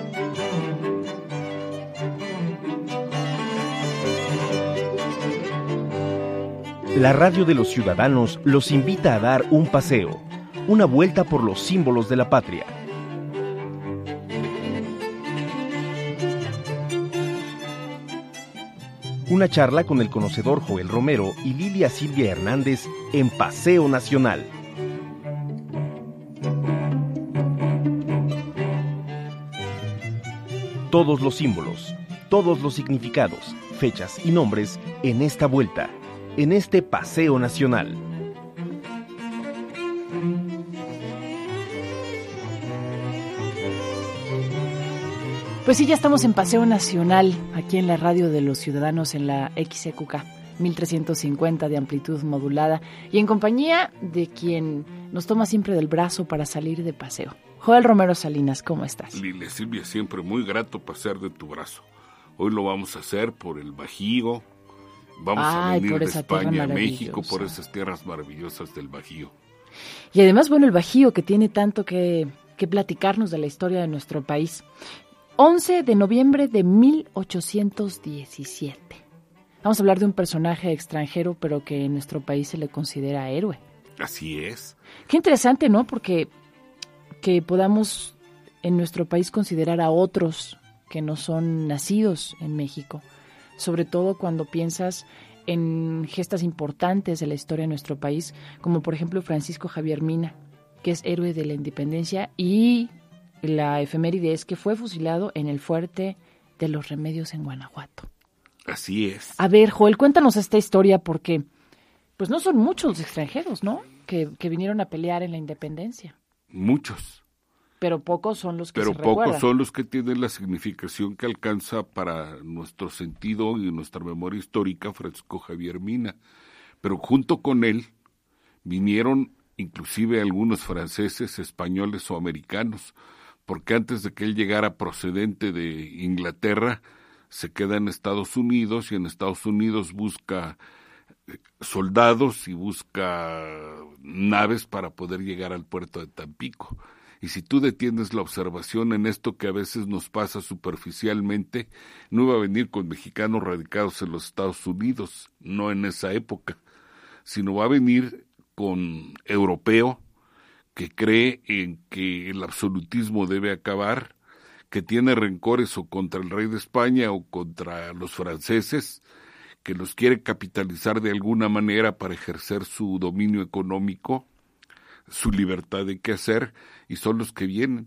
La radio de los ciudadanos los invita a dar un paseo, una vuelta por los símbolos de la patria. Una charla con el conocedor Joel Romero y Lilia Silvia Hernández en Paseo Nacional. Todos los símbolos, todos los significados, fechas y nombres en esta vuelta, en este Paseo Nacional. Pues sí, ya estamos en Paseo Nacional, aquí en la radio de los ciudadanos en la XEQK 1350 de amplitud modulada y en compañía de quien nos toma siempre del brazo para salir de paseo. Joel Romero Salinas, ¿cómo estás? Lilia Silvia, siempre muy grato pasear de tu brazo. Hoy lo vamos a hacer por el Bajío, vamos a venir de España a México por esas tierras maravillosas del Bajío. Y además, bueno, el Bajío que tiene tanto que platicarnos de la historia de nuestro país. 11 de noviembre de 1817. Vamos a hablar de un personaje extranjero, pero que en nuestro país se le considera héroe. Así es. Qué interesante, ¿no? Porque que podamos en nuestro país considerar a otros que no son nacidos en México, sobre todo cuando piensas en gestas importantes de la historia de nuestro país, como por ejemplo Francisco Javier Mina, que es héroe de la independencia, y la efeméride es que fue fusilado en el fuerte de Los Remedios en Guanajuato. Así es. A ver, Joel, cuéntanos esta historia porque pues no son muchos los extranjeros, ¿no? Que vinieron a pelear en la independencia. Muchos. Pero pocos son los que se recuerdan. Pero pocos son los que tienen la significación que alcanza para nuestro sentido y nuestra memoria histórica Francisco Javier Mina. Pero junto con él vinieron inclusive algunos franceses, españoles o americanos, porque antes de que él llegara procedente de Inglaterra, se queda en Estados Unidos y en Estados Unidos busca soldados y busca naves para poder llegar al puerto de Tampico. Y si tú detienes la observación en esto que a veces nos pasa superficialmente, no iba a venir con mexicanos radicados en los Estados Unidos, no en esa época, sino va a venir con europeo que cree en que el absolutismo debe acabar, que tiene rencores o contra el rey de España o contra los franceses, que los quiere capitalizar de alguna manera para ejercer su dominio económico, su libertad de qué hacer, y son los que vienen.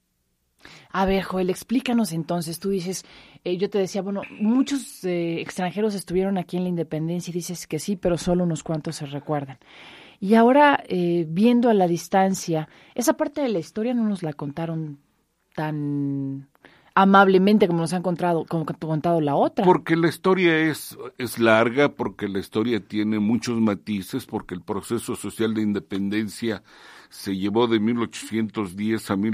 A ver, Joel, explícanos entonces. Tú dices, yo te decía, bueno, muchos extranjeros estuvieron aquí en la independencia y dices que sí, pero solo unos cuantos se recuerdan. Y ahora, viendo a la distancia, esa parte de la historia no nos la contaron tan amablemente como nos han contado la otra. Porque la historia es larga, porque la historia tiene muchos matices, porque el proceso social de independencia se llevó de 1810 a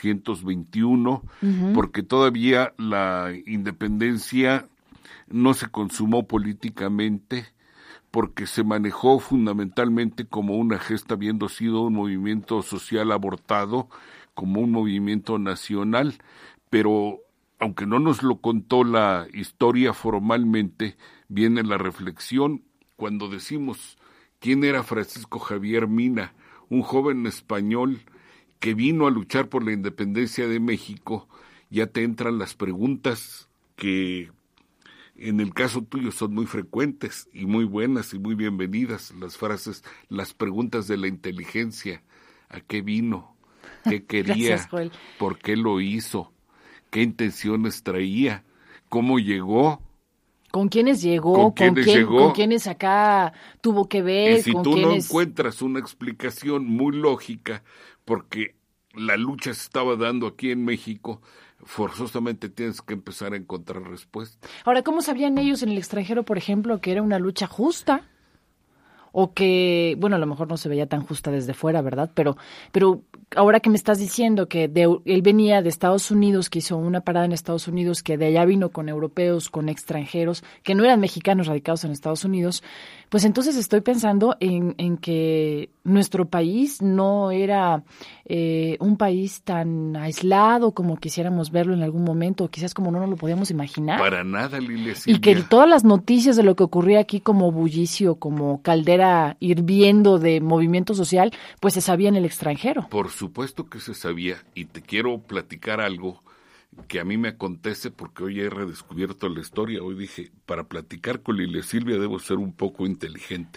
1821, porque todavía la independencia no se consumó políticamente, porque se manejó fundamentalmente como una gesta, habiendo sido un movimiento social abortado, como un movimiento nacional, pero aunque no nos lo contó la historia formalmente, viene la reflexión cuando decimos quién era Francisco Javier Mina, un joven español que vino a luchar por la independencia de México. Ya te entran las preguntas que en el caso tuyo son muy frecuentes y muy buenas y muy bienvenidas, las frases, las preguntas de la inteligencia. ¿A qué vino? ¿Qué quería? Gracias, Joel. ¿Por qué lo hizo? ¿Qué intenciones traía? ¿Cómo llegó? ¿Con quiénes llegó? ¿Con quiénes acá tuvo que ver? Y si tú no encuentras una explicación muy lógica, porque la lucha se estaba dando aquí en México, forzosamente tienes que empezar a encontrar respuestas. Ahora, ¿cómo sabían ellos en el extranjero, por ejemplo, que era una lucha justa? o que, bueno, a lo mejor no se veía tan justa desde fuera, ¿verdad? Pero ahora que me estás diciendo que él venía de Estados Unidos, que hizo una parada en Estados Unidos, que de allá vino con europeos, con extranjeros, que no eran mexicanos radicados en Estados Unidos, pues entonces estoy pensando en que nuestro país no era un país tan aislado como quisiéramos verlo en algún momento, o quizás como no nos lo podíamos imaginar. Para nada, Lilia Silvia. Y que todas las noticias de lo que ocurría aquí como bullicio, como caldera hirviendo de movimiento social, pues se sabía en el extranjero. Por supuesto que se sabía, y te quiero platicar algo que a mí me acontece porque hoy he redescubierto la historia. Hoy dije, para platicar con Lilia Silvia debo ser un poco inteligente.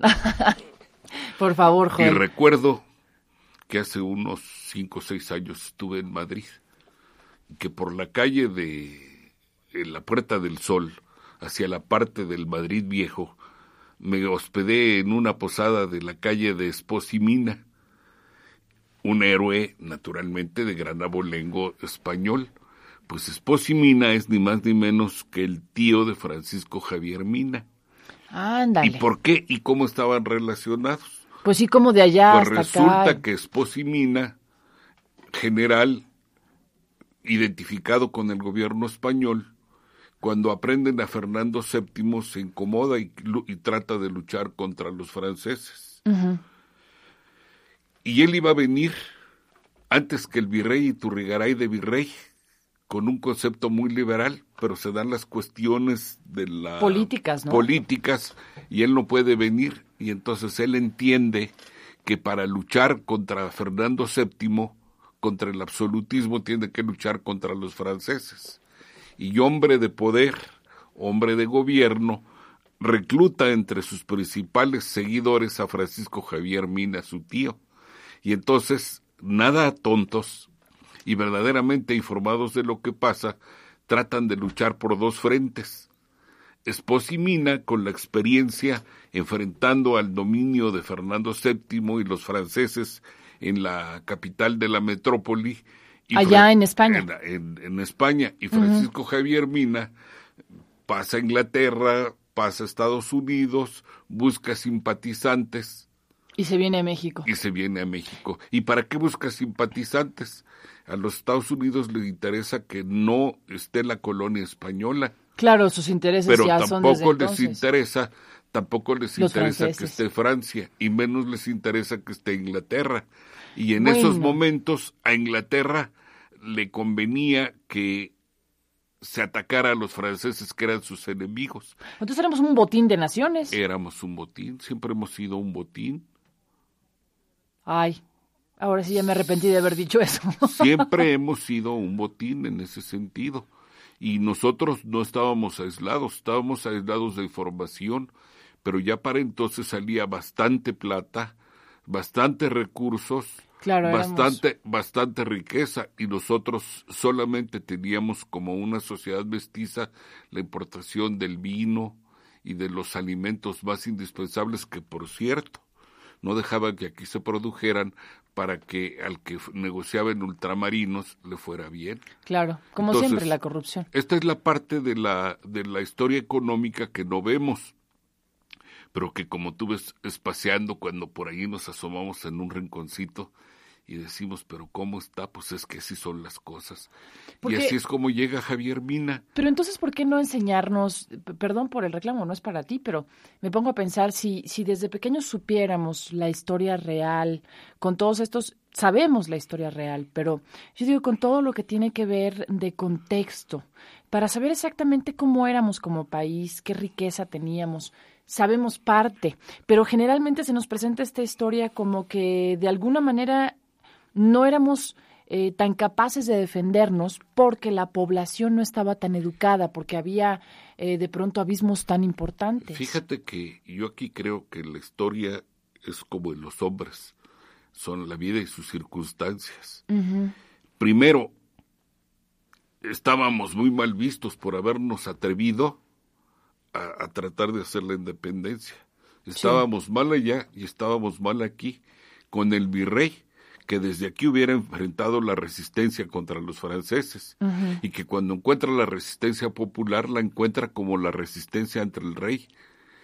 Por favor, Joel. Y recuerdo que hace unos 5 o 6 años estuve en Madrid, y que por la calle de la Puerta del Sol, hacia la parte del Madrid Viejo, me hospedé en una posada de la calle de Espoz-y-Mina, un héroe, naturalmente, de gran abolengo español. Pues Espoz-y-Mina es ni más ni menos que el tío de Francisco Javier Mina. Ándale. ¿Y por qué y cómo estaban relacionados? Pues sí, como de allá Pues hasta resulta acá. que Espoz-y-Mina, general identificado con el gobierno español, cuando aprenden a Fernando VII se incomoda y trata de luchar contra los franceses. Uh-huh. Y él iba a venir antes que el virrey Iturrigaray de virrey, con un concepto muy liberal, pero se dan las cuestiones de la políticas, ¿no? Políticas, y él no puede venir, y entonces él entiende que para luchar contra Fernando VII, contra el absolutismo, tiene que luchar contra los franceses. Y hombre de poder, hombre de gobierno, recluta entre sus principales seguidores a Francisco Javier Mina, su tío. Y entonces, nada tontos y verdaderamente informados de lo que pasa, tratan de luchar por dos frentes. Espoz-y-Mina, con la experiencia enfrentando al dominio de Fernando VII y los franceses en la capital de la metrópoli. Allá en España. En España. Y Francisco Javier Mina pasa a Inglaterra, pasa a Estados Unidos, busca simpatizantes. Y se viene a México. ¿Y para qué busca simpatizantes? A los Estados Unidos les interesa que no esté la colonia española. Claro, sus intereses ya son desde entonces. Tampoco les interesa que esté Francia, y menos les interesa que esté Inglaterra. Y en esos momentos a Inglaterra le convenía que se atacara a los franceses, que eran sus enemigos. Entonces éramos un botín de naciones. Éramos un botín, siempre hemos sido un botín. Ay, ahora sí ya me arrepentí de haber dicho eso. Siempre hemos sido un botín en ese sentido. Y nosotros no estábamos aislados de información, pero ya para entonces salía bastante plata, bastante recursos, claro, bastante riqueza, y nosotros solamente teníamos como una sociedad mestiza la importación del vino y de los alimentos más indispensables, que por cierto no dejaban que aquí se produjeran para que al que negociaba en ultramarinos le fuera bien. Claro, como entonces, siempre la corrupción. Esta es la parte de la historia económica que no vemos, pero que, como tú ves espaciando cuando por ahí nos asomamos en un rinconcito y decimos, pero ¿cómo está? Pues es que así son las cosas. Porque, y así es como llega Javier Mina. Pero entonces, ¿por qué no enseñarnos? Perdón por el reclamo, no es para ti, pero me pongo a pensar, si desde pequeños supiéramos la historia real, con todos estos, sabemos la historia real, pero yo digo con todo lo que tiene que ver de contexto, para saber exactamente cómo éramos como país, qué riqueza teníamos. Sabemos parte, pero generalmente se nos presenta esta historia como que de alguna manera no éramos tan capaces de defendernos porque la población no estaba tan educada, porque había de pronto abismos tan importantes. Fíjate que yo aquí creo que la historia es como en los hombres, son la vida y sus circunstancias. Uh-huh. Primero, estábamos muy mal vistos por habernos atrevido a tratar de hacer la independencia. Estábamos mal allá y estábamos mal aquí, con el virrey, que desde aquí hubiera enfrentado la resistencia contra los franceses, uh-huh, y que cuando encuentra la resistencia popular la encuentra como la resistencia ante el rey.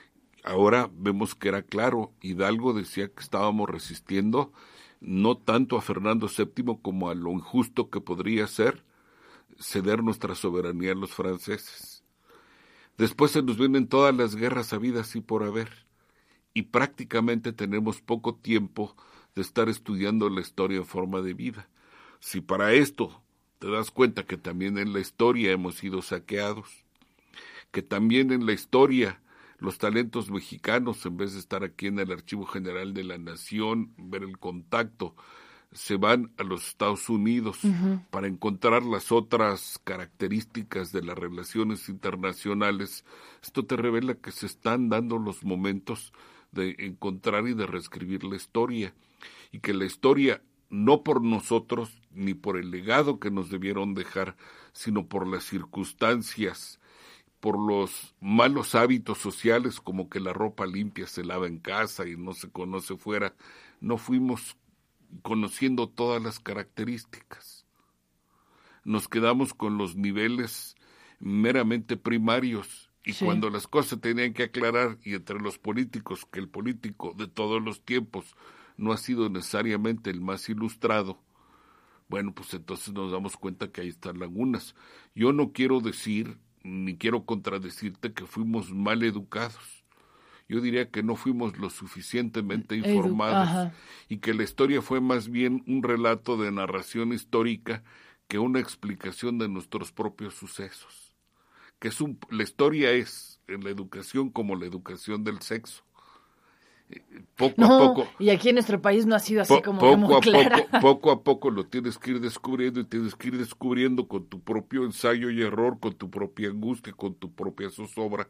ahora vemos que era claro. Hidalgo decía que estábamos resistiendo no tanto a Fernando VII como a lo injusto que podría ser ceder nuestra soberanía a los franceses. Después se nos vienen todas las guerras habidas y por haber, y prácticamente tenemos poco tiempo de estar estudiando la historia en forma de vida. Si para esto te das cuenta que también en la historia hemos sido saqueados, que también en la historia los talentos mexicanos, en vez de estar aquí en el Archivo General de la Nación, ver el contacto, se van a los Estados Unidos para encontrar las otras características de las relaciones internacionales. Esto te revela que se están dando los momentos de encontrar y de reescribir la historia, y que la historia, no por nosotros, ni por el legado que nos debieron dejar, sino por las circunstancias, por los malos hábitos sociales, como que la ropa limpia se lava en casa y no se conoce fuera, no fuimos conociendo todas las características. Nos quedamos con los niveles meramente primarios, y cuando las cosas se tenían que aclarar, y entre los políticos, que el político de todos los tiempos no ha sido necesariamente el más ilustrado, bueno, pues entonces nos damos cuenta que hay estas lagunas. Yo no quiero decir, ni quiero contradecirte que fuimos mal educados. Yo diría que no fuimos lo suficientemente informados, y que la historia fue más bien un relato de narración histórica que una explicación de nuestros propios sucesos. Que la historia es en la educación como la educación del sexo. Poco a poco. Y aquí en nuestro país no ha sido así como muy clara. Poco a poco lo tienes que ir descubriendo, y tienes que ir descubriendo con tu propio ensayo y error, con tu propia angustia, con tu propia zozobra,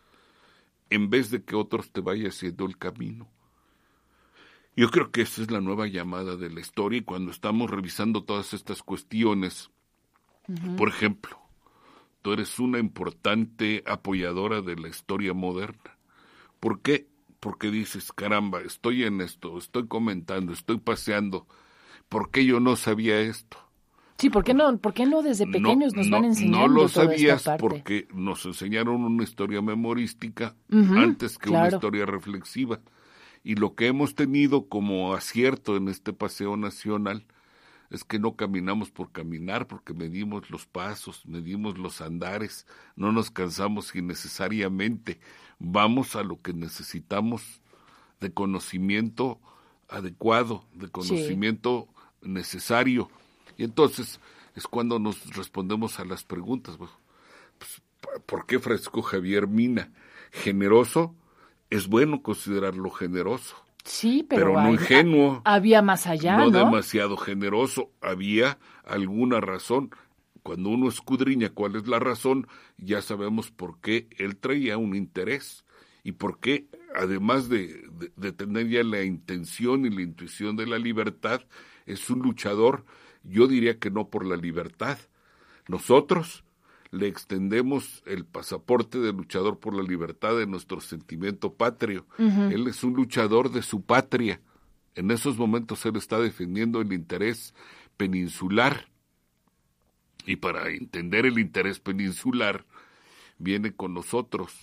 en vez de que otros te vayan haciendo el camino. Yo creo que esa es la nueva llamada de la historia, y cuando estamos revisando todas estas cuestiones, por ejemplo, tú eres una importante apoyadora de la historia moderna. ¿Por qué? Porque dices, caramba, estoy en esto, estoy comentando, estoy paseando. ¿Por qué yo no sabía esto? Sí, ¿por qué no desde pequeños nos van enseñando no lo toda sabías esta parte? Porque nos enseñaron una historia memorística antes que una historia reflexiva. Y lo que hemos tenido como acierto en este paseo nacional es que no caminamos por caminar, porque medimos los pasos, medimos los andares, no nos cansamos innecesariamente, vamos a lo que necesitamos de conocimiento adecuado, de conocimiento necesario. Y entonces es cuando nos respondemos a las preguntas. Pues, ¿por qué Francisco Javier Mina? ¿Generoso? Es bueno considerarlo generoso. Sí, pero no ingenuo. Había más allá, ¿no? No demasiado generoso, había alguna razón. Cuando uno escudriña cuál es la razón, ya sabemos por qué él traía un interés, y por qué, además de tener ya la intención y la intuición de la libertad, es un luchador. Yo diría que no por la libertad. Nosotros le extendemos el pasaporte de luchador por la libertad de nuestro sentimiento patrio. Él es un luchador de su patria. En esos momentos él está defendiendo el interés peninsular. Y para entender el interés peninsular, viene con nosotros.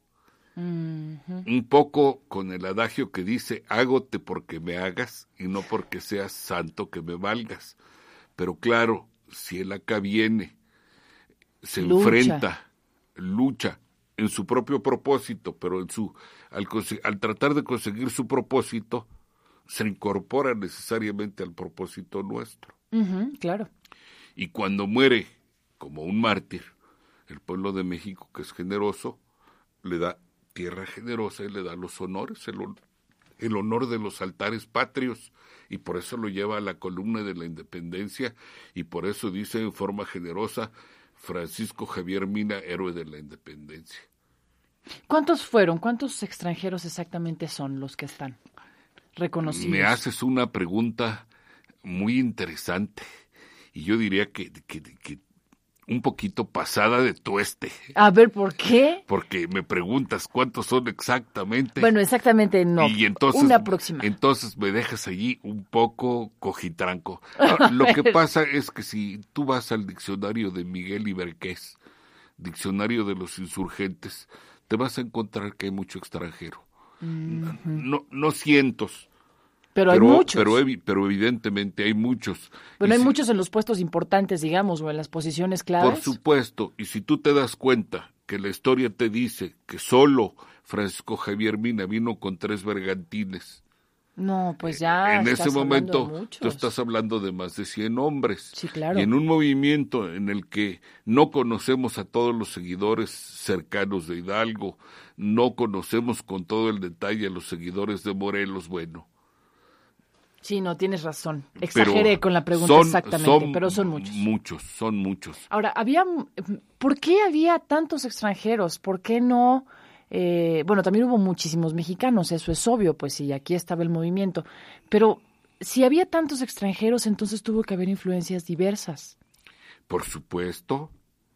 Un poco con el adagio que dice, hágote porque me hagas y no porque seas santo que me valgas. Pero claro, si él acá viene, se enfrenta, lucha en su propio propósito, pero al tratar de conseguir su propósito, se incorpora necesariamente al propósito nuestro. Claro. Y cuando muere como un mártir, el pueblo de México, que es generoso, le da tierra generosa y le da los honores, el honor de los altares patrios, y por eso lo lleva a la columna de la independencia, y por eso dice en forma generosa, Francisco Javier Mina, héroe de la independencia. ¿Cuántos fueron? ¿Cuántos extranjeros exactamente son los que están reconocidos? Me haces una pregunta muy interesante, y yo diría que un poquito pasada de tueste. A ver, ¿por qué? Porque me preguntas cuántos son exactamente. Bueno, exactamente no, y entonces, una próxima. Entonces me dejas allí un poco cojitranco. Lo que pasa es que si tú vas al diccionario de Miguel Iberqués, diccionario de los insurgentes, te te vas a encontrar que hay mucho extranjero. No cientos. Pero hay muchos. Pero evidentemente hay muchos. Bueno, hay muchos en los puestos importantes, digamos, o en las posiciones claves. Por supuesto, y si tú te das cuenta que la historia te dice que solo Francisco Javier Mina vino con 3 bergantines. No, pues ya en ese momento tú estás estás hablando de más de 100 hombres. Sí, claro. Y en un movimiento en el que no conocemos a todos los seguidores cercanos de Hidalgo, no conocemos con todo el detalle a los seguidores de Morelos, bueno. Sí, no, tienes razón. Exageré con la pregunta exactamente, pero son muchos. Son muchos. Ahora, ¿por qué había tantos extranjeros? ¿Por qué no? Bueno, también hubo muchísimos mexicanos, eso es obvio, pues sí, aquí estaba el movimiento. Pero si había tantos extranjeros, entonces tuvo que haber influencias diversas. Por supuesto,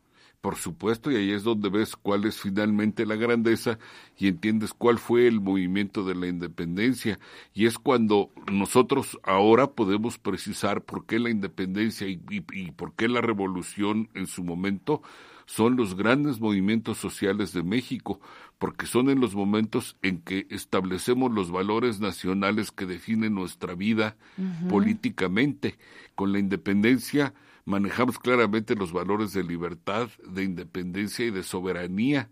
y ahí es donde ves cuál es finalmente la grandeza y entiendes cuál fue el movimiento de la independencia. Y es cuando nosotros ahora podemos precisar por qué la independencia y por qué la revolución en su momento son los grandes movimientos sociales de México, porque son en los momentos en que establecemos los valores nacionales que definen nuestra vida políticamente. Con la independencia manejamos claramente los valores de libertad, de independencia y de soberanía.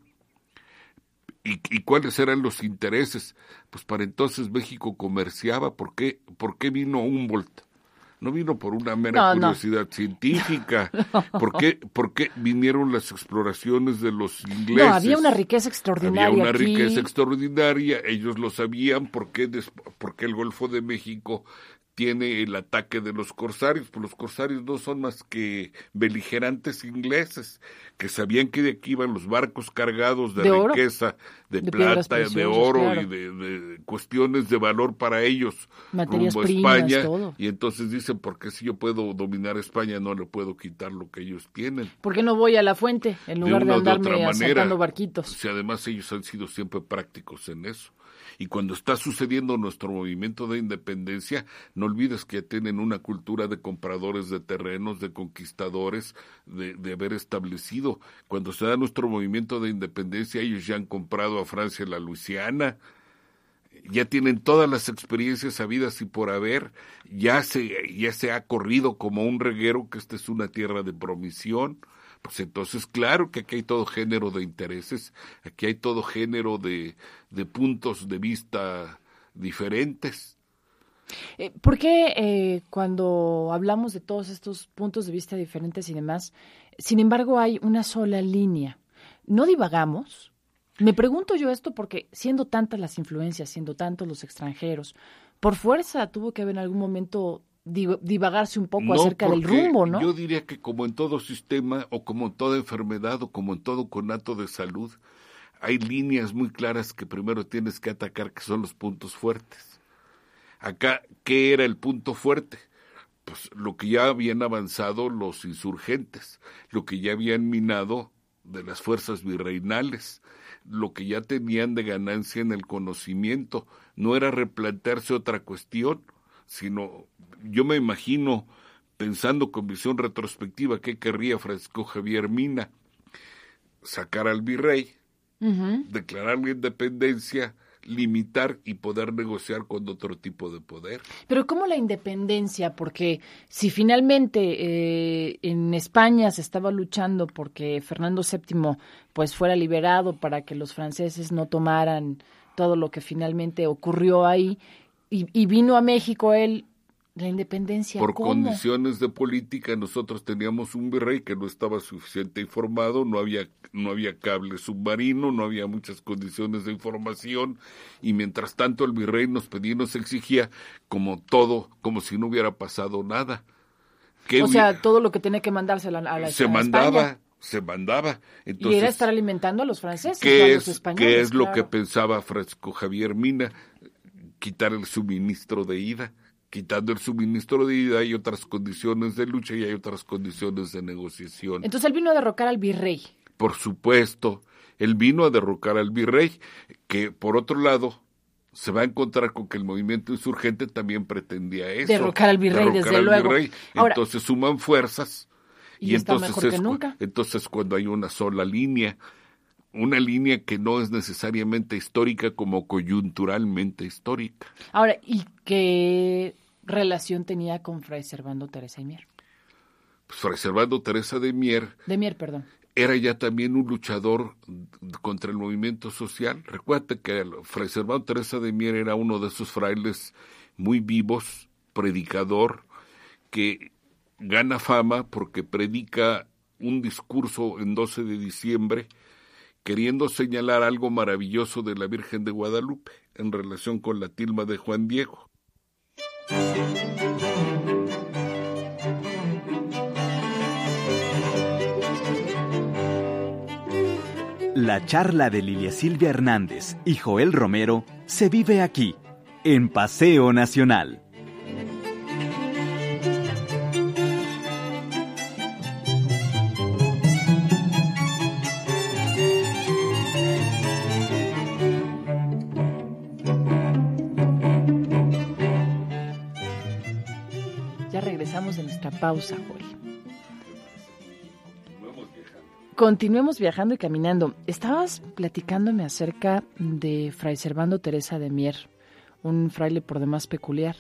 ¿Y cuáles eran los intereses? Pues para entonces México comerciaba. ¿Por qué vino Humboldt? No vino por una mera curiosidad científica. No. ¿Por qué vinieron las exploraciones de los ingleses? No, había una riqueza extraordinaria riqueza extraordinaria. Ellos lo sabían. Porque el Golfo de México tiene el ataque de los corsarios, pues los corsarios no son más que beligerantes ingleses, que sabían que de aquí iban los barcos cargados de riqueza, de plata, de oro, claro, y de cuestiones de valor para ellos, materias rumbo a primas, España, todo. Y entonces dicen, porque si yo puedo dominar España, no le puedo quitar lo que ellos tienen. ¿Por qué no voy a la fuente, en lugar de andarme asaltando barquitos? Si además ellos han sido siempre prácticos en eso. Y cuando está sucediendo nuestro movimiento de independencia, no olvides que ya tienen una cultura de compradores de terrenos, de conquistadores, de haber establecido. Cuando se da nuestro movimiento de independencia, ellos ya han comprado a Francia la Luisiana, ya tienen todas las experiencias habidas y por haber, ya se ha corrido como un reguero que esta es una tierra de promisión. Pues entonces, claro que aquí hay todo género de intereses, aquí hay todo género de puntos de vista diferentes. ¿Por qué cuando hablamos de todos estos puntos de vista diferentes y demás, sin embargo hay una sola línea? ¿No divagamos? Me pregunto yo esto porque siendo tantas las influencias, siendo tantos los extranjeros, por fuerza tuvo que haber en algún momento divagarse un poco acerca del rumbo, ¿no? Yo diría que como en todo sistema, o como en toda enfermedad, o como en todo conato de salud, hay líneas muy claras que primero tienes que atacar, que son los puntos fuertes. Acá, ¿qué era el punto fuerte? Pues lo que ya habían avanzado los insurgentes, lo que ya habían minado de las fuerzas virreinales, lo que ya tenían de ganancia en el conocimiento. No era replantearse otra cuestión, sino yo me imagino, pensando con visión retrospectiva, ¿qué querría Francisco Javier Mina? Sacar al virrey, declarar la independencia, limitar y poder negociar con otro tipo de poder. Pero ¿cómo la independencia? Porque si finalmente en España se estaba luchando porque Fernando VII pues fuera liberado para que los franceses no tomaran todo lo que finalmente ocurrió ahí, y vino a México él, la independencia, por ¿cómo? Condiciones de política, nosotros teníamos un virrey que no estaba suficiente informado, no había cable submarino, no había muchas condiciones de información, y mientras tanto el virrey nos pedía y nos exigía como si no hubiera pasado nada. Todo lo que tenía que mandarse a la España. Se mandaba. Entonces, y era estar alimentando a los franceses, a los españoles. ¿Qué es lo que pensaba Francisco Javier Mina? Quitar el suministro de ida. Quitando el suministro de ida hay otras condiciones de lucha y hay otras condiciones de negociación. Entonces él vino a derrocar al virrey. Por supuesto, él vino a derrocar al virrey, que por otro lado se va a encontrar con que el movimiento insurgente también pretendía eso. Derrocar al virrey, desde luego. Ahora, entonces suman fuerzas. Y está mejor que nunca. Entonces cuando hay una sola línea una línea que no es necesariamente histórica como coyunturalmente histórica. Ahora, ¿y qué relación tenía con Fray Servando Teresa de Mier? Pues Fray Servando Teresa de Mier era ya también un luchador contra el movimiento social. Recuerda que Fray Servando Teresa de Mier era uno de esos frailes muy vivos, predicador, que gana fama porque predica un discurso en 12 de diciembre queriendo señalar algo maravilloso de la Virgen de Guadalupe en relación con la tilma de Juan Diego. La charla de Lilia Silvia Hernández y Joel Romero se vive aquí, en Paseo Nacional. Ya regresamos de nuestra pausa, Joel. Continuemos viajando y caminando. Estabas platicándome acerca de Fray Servando Teresa de Mier, un fraile por demás peculiar,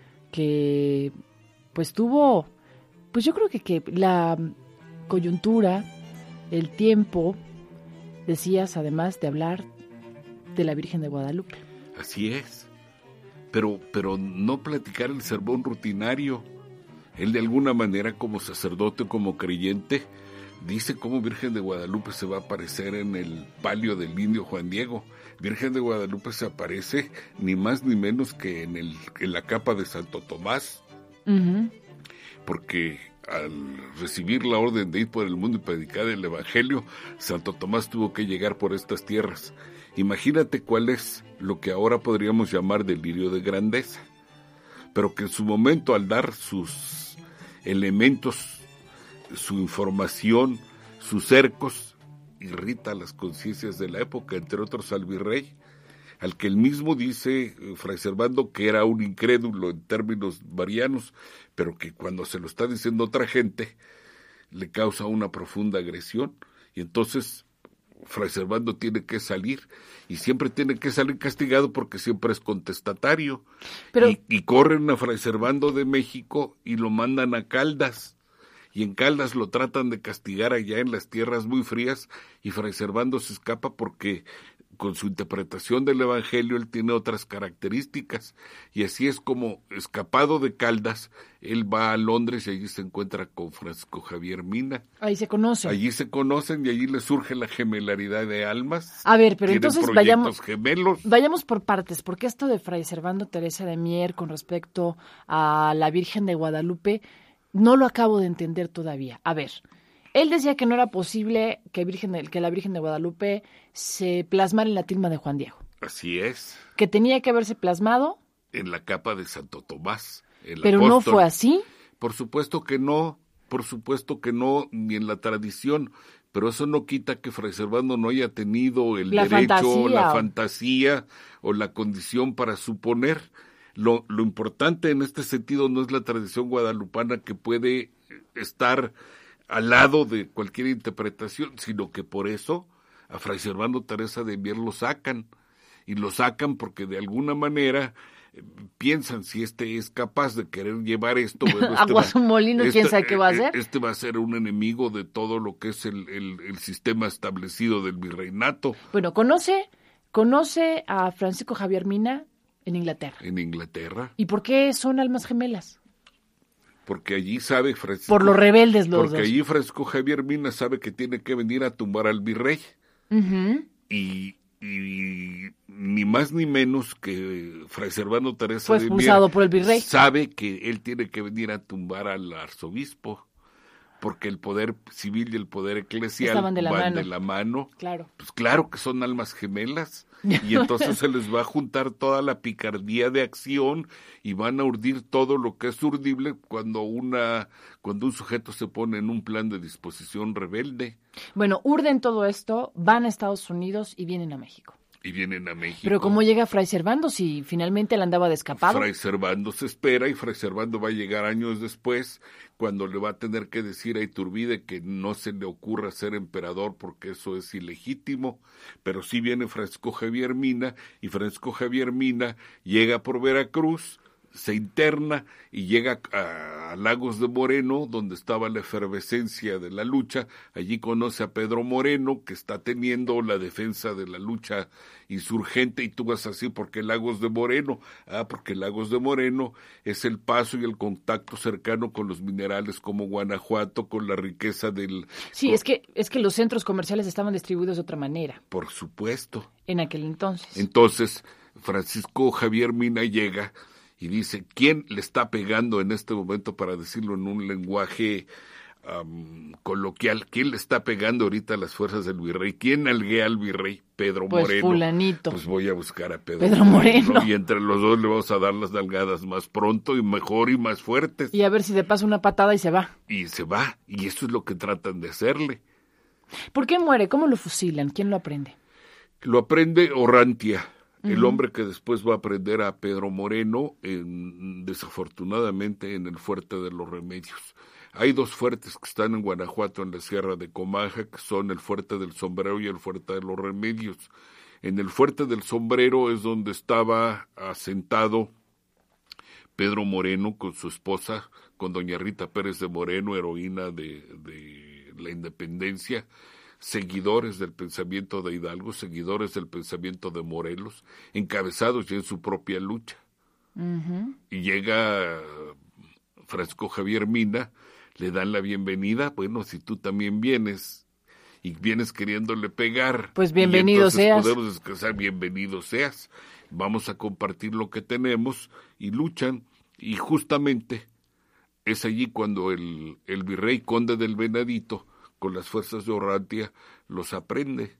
que pues tuvo, pues yo creo que la coyuntura, el tiempo, decías además de hablar de la Virgen de Guadalupe. Así es, pero no platicar el sermón rutinario. Él de alguna manera como sacerdote, como creyente, dice cómo Virgen de Guadalupe se va a aparecer en el palio del indio Juan Diego. Virgen de Guadalupe se aparece ni más ni menos que en la capa de Santo Tomás. Uh-huh. Porque al recibir la orden de ir por el mundo y predicar el Evangelio, Santo Tomás tuvo que llegar por estas tierras. Imagínate cuál es lo que ahora podríamos llamar delirio de grandeza, pero que en su momento, al dar sus elementos, su información, sus cercos, irrita las conciencias de la época, entre otros al virrey, al que él mismo dice, Fray Servando, que era un incrédulo en términos marianos, pero que cuando se lo está diciendo otra gente, le causa una profunda agresión, y entonces Fray Servando tiene que salir, y siempre tiene que salir castigado porque siempre es contestatario, pero... y corren a Fray Servando de México y lo mandan a Caldas, y en Caldas lo tratan de castigar allá en las tierras muy frías, y Fray Servando se escapa porque con su interpretación del Evangelio él tiene otras características, y así es como, escapado de Caldas, él va a Londres y allí se encuentra con Francisco Javier Mina. Ahí se conocen. Allí se conocen y allí le surge la gemelaridad de almas. A ver, pero entonces vayamos por partes, porque esto de Fray Servando Teresa de Mier con respecto a la Virgen de Guadalupe, no lo acabo de entender todavía. A ver, él decía que no era posible que la Virgen de Guadalupe se plasmara en la tilma de Juan Diego. Así es. Que tenía que haberse plasmado en la capa de Santo Tomás. Pero apóstol. ¿No fue así? Por supuesto que no, ni en la tradición. Pero eso no quita que Fray Servando no haya tenido el derecho, la fantasía o la condición para suponer. Lo importante en este sentido no es la tradición guadalupana que puede estar al lado de cualquier interpretación, sino que por eso a Fray Servando Teresa de Mier lo sacan, y lo sacan porque de alguna manera piensan si es capaz de querer llevar esto. Bueno, agua su molino, quién sabe qué va a hacer. Este va a ser un enemigo de todo lo que es el sistema establecido del virreinato. Bueno, conoce a Francisco Javier Mina en Inglaterra. En Inglaterra. ¿Y por qué son almas gemelas? Porque allí sabe Francisco... Por los rebeldes los Porque dos. allí Francisco Javier Mina sabe que tiene que venir a tumbar al virrey. Uh-huh. Y ni más ni menos que Fray Servando Teresa fue expulsado por el virrey. Sabe que él tiene que venir a tumbar al arzobispo, porque el poder civil y el poder eclesial van de la mano. Claro. Pues claro que son almas gemelas, y entonces se les va a juntar toda la picardía de acción y van a urdir todo lo que es urdible cuando un sujeto se pone en un plan de disposición rebelde. Bueno, urden todo esto, van a Estados Unidos y vienen a México. Y vienen a México. Pero ¿cómo llega Fray Servando si finalmente él andaba de escapado? Fray Servando se espera y Fray Servando va a llegar años después, cuando le va a tener que decir a Iturbide que no se le ocurra ser emperador porque eso es ilegítimo, pero sí viene Francisco Javier Mina, y Francisco Javier Mina llega por Veracruz, se interna y llega a Lagos de Moreno, donde estaba la efervescencia de la lucha. Allí conoce a Pedro Moreno, que está teniendo la defensa de la lucha insurgente, y tú vas así, ¿por qué Lagos de Moreno? Porque Lagos de Moreno es el paso y el contacto cercano con los minerales como Guanajuato, con la riqueza del... Sí, es que los centros comerciales estaban distribuidos de otra manera. Por supuesto. En aquel entonces. Entonces, Francisco Javier Mina llega y dice, ¿quién le está pegando en este momento, para decirlo en un lenguaje coloquial, quién le está pegando ahorita a las fuerzas del virrey? ¿Quién alguea al virrey? Pedro Moreno. Fulanito. Pues voy a buscar a Pedro Moreno. Y entre los dos le vamos a dar las nalgadas más pronto y mejor y más fuertes. Y a ver si le pasa una patada y se va. Y se va, y eso es lo que tratan de hacerle. ¿Por qué muere? ¿Cómo lo fusilan? ¿Quién lo aprende? Lo aprende Orrantia, el hombre que después va a aprender a Pedro Moreno, desafortunadamente en el Fuerte de los Remedios. Hay dos fuertes que están en Guanajuato, en la Sierra de Comaja, que son el Fuerte del Sombrero y el Fuerte de los Remedios. En el Fuerte del Sombrero es donde estaba asentado Pedro Moreno con su esposa, con doña Rita Pérez de Moreno, heroína de la independencia, seguidores del pensamiento de Hidalgo, seguidores del pensamiento de Morelos, encabezados ya en su propia lucha. Y llega Francisco Javier Mina, le dan la bienvenida. Bueno, si tú también vienes y vienes queriéndole pegar, pues bienvenido seas. Podemos descansar, bienvenido seas. Vamos a compartir lo que tenemos, y luchan, y justamente es allí cuando el virrey conde del Venadito, con las fuerzas de Orrantia, los aprende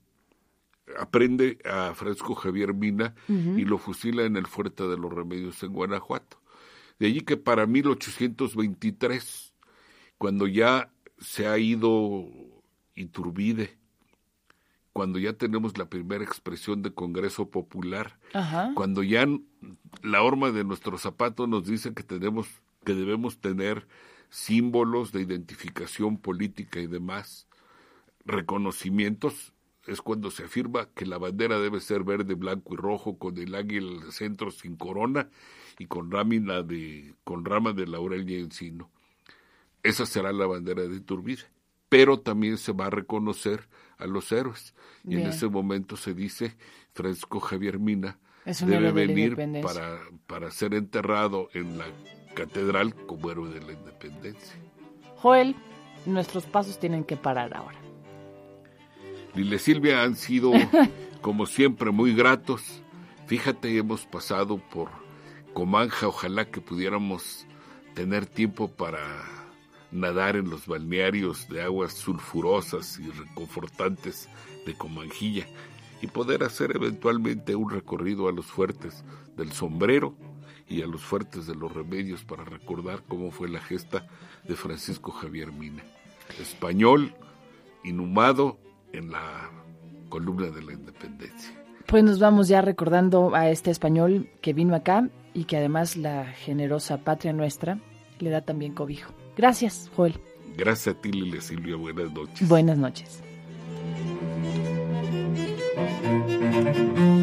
a Francisco Javier Mina y lo fusila en el Fuerte de los Remedios en Guanajuato. De allí que para 1823, cuando ya se ha ido Iturbide, cuando ya tenemos la primera expresión de Congreso Popular, cuando ya la horma de nuestro zapato nos dice que debemos tener símbolos de identificación política y demás, reconocimientos, es cuando se afirma que la bandera debe ser verde, blanco y rojo, con el águila en el centro sin corona y con rama de laurel y encino. Esa será la bandera de Iturbide, pero también se va a reconocer a los héroes. Y en ese momento se dice, Francisco Javier Mina debe venir para ser enterrado en la catedral como héroe de la independencia. Joel, nuestros pasos tienen que parar ahora. Lilia Silvia, han sido como siempre muy gratos. Fíjate, hemos pasado por Comanja, ojalá que pudiéramos tener tiempo para nadar en los balnearios de aguas sulfurosas y reconfortantes de Comanjilla y poder hacer eventualmente un recorrido a los fuertes del Sombrero y a los fuertes de los Remedios para recordar cómo fue la gesta de Francisco Javier Mina, español inhumado en la columna de la independencia. Pues nos vamos ya recordando a este español que vino acá y que además la generosa patria nuestra le da también cobijo. Gracias, Joel. Gracias a ti, Lilia Silvia. Buenas noches. Buenas noches.